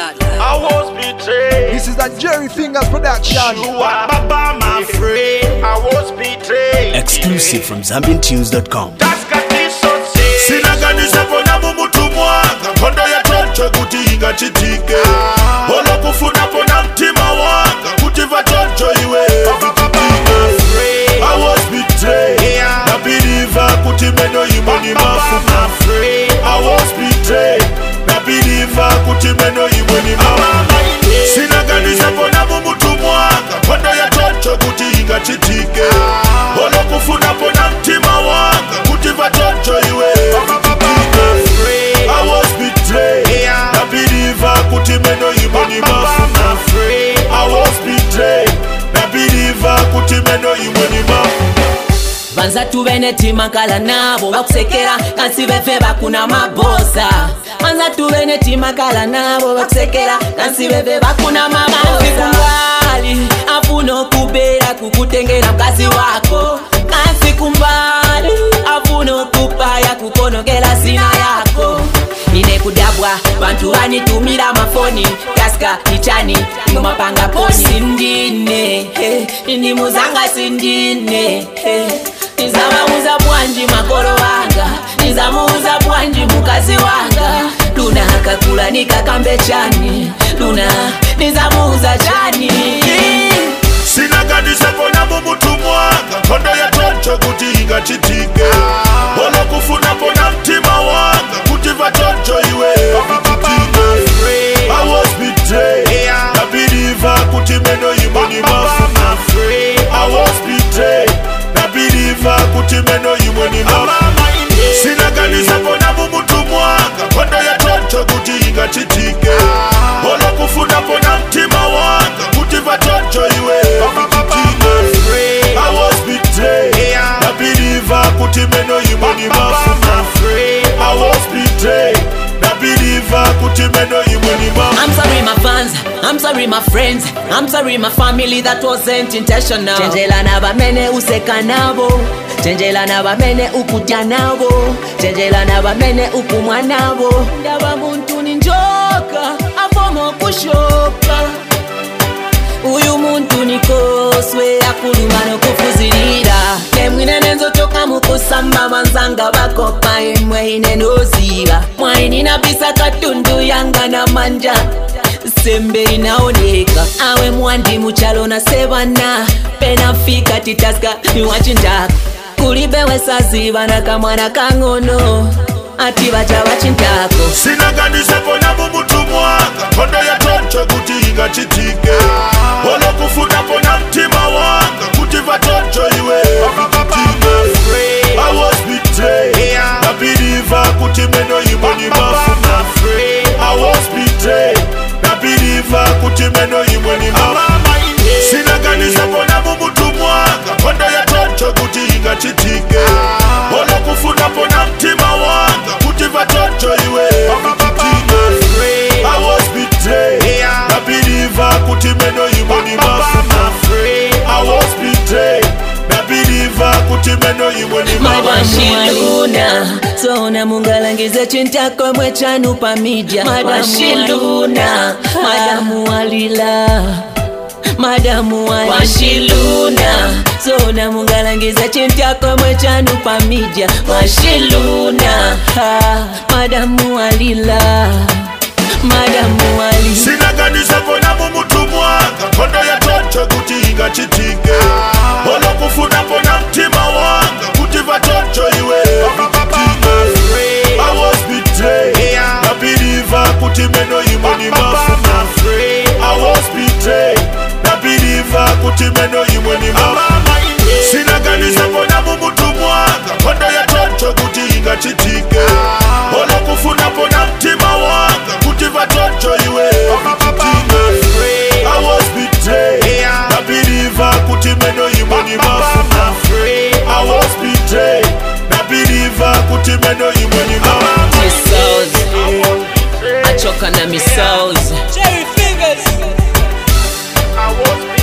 I was betrayed. This is a Jerry Fingers production. You are Baba, my friend. I was betrayed. Exclusive from ZambianTunes.com. Sinaganisha pona mumutu mwanga kondo ya toncho kuti ingachitike Holo kufuna pona mtima wanga kuti vatoncho iwe I was betrayed Na believer kuti meno imweni mafumu I was betrayed Na believer kuti meno imweni mafumu Sinaganisha pona mumutu mwanga kondo ya toncho kuti ingachitike Holo kufuna pona mtima wanga kuti vatoncho iwe I was betrayed. Na believer kuti meno imweni mafumu I was betrayed. Na believer kuti meno imweni mafumu Banza tuvene timakala nabo bakusekera kansi beve bakuna mabosa Banza tuvene timakala nabo bakusekera kansi beve bakuna mabosa Kumbali afuna okubera kukutengera mkazi wako Kansi kumbali afuna okupaya kukonogela zina yako Ine kudabwa bantu wanitumira mafoni Kaska ichani ngomapanga poni Sindine Ini muzanga sindine Nizamuuza bwanji makoro wanga Nizamuuza bwanji mukazi wanga Luna hakakula nikakambe chani Luna nizamuuza chani Sinaganisha pona mumutu mwanga kondo ya toncho kuti ingachitike Holo kufuna pona mtima wanga kuti vatoncho iwe I was betrayed Na believer kuti meno imweni mafumu I was betrayed Na believer kuti meno imweni mafumu Sinaganisha pona mumutu mwanga kondo ya toncho kuti ingachitike Holo kufuna pona mtima wanga kuti vatoncho iwe I was betrayed Na believer kuti meno imweni mafumu I was betrayed Na believer kuti meno imweni mafumu I'm sorry my fans, I'm sorry my friends I'm sorry my family that wasn't intentional Chenjela na bamene useka nabo Chenjela na bamene ukutya nabo Chenjela na bamene ukumwa nabo Ndaba muntu ninjoka Afomo kushoka Uyu muntu nikoswe akuluma nokufuzirira Nemwine nenzo choka mukusamba banzanga bakopa emwe inenoziba Mwaini napisa katundu yanga na manja Sembe inaoneka Awe mwandi muchalo na sebana Penafika titaska miwachinjaka Kulibewe saziba na kamwana kangono Ati bacha wachintako Sinaganisha pona mumutu mwanga kondo ya toncho kuti ingachitike Holo kufuna pona mtima wanga kuti vatoncho iwe I was betrayed Na believer kuti meno imweni mafumu I was betrayed Na believer kuti meno imweni mafumu Sinaganisha pona mumutu mwanga kondo ya toncho kuti ingachitike Holo kufuna pona mtima wanga kuti vatoncho iwe I was betrayed Na believer kuti meno imweni mafumu I was betrayed Na believer kuti meno imweni Madamu Luna Sona mungalangize chintako mwechanu pa media Madamu Luna Madamu Alila Madamu Washiluna Sona mungalangize chintako mwechanu pa media Washiluna Madamu Alila Madamu Ali Sinaganisha pona mumutu mwanga kondo ya toncho kuti ingachitike Holo kufuna pona mtima wanga kuti vatoncho iwe I was betrayed Na believer kuti meno imweni mafumu I was betrayed Na believer kuti meno imweni mafumu Sinaganisha pona mumutu mwanga kondo ya toncho kuti ingachitike Holo kufuna pona mtima wanga kuti vatoncho iwe I was betrayed Na believer kuti meno imweni mafumu I was betrayed Na believer kuti meno imweni mafumu Achoka na misozi Jerry Fingers. I was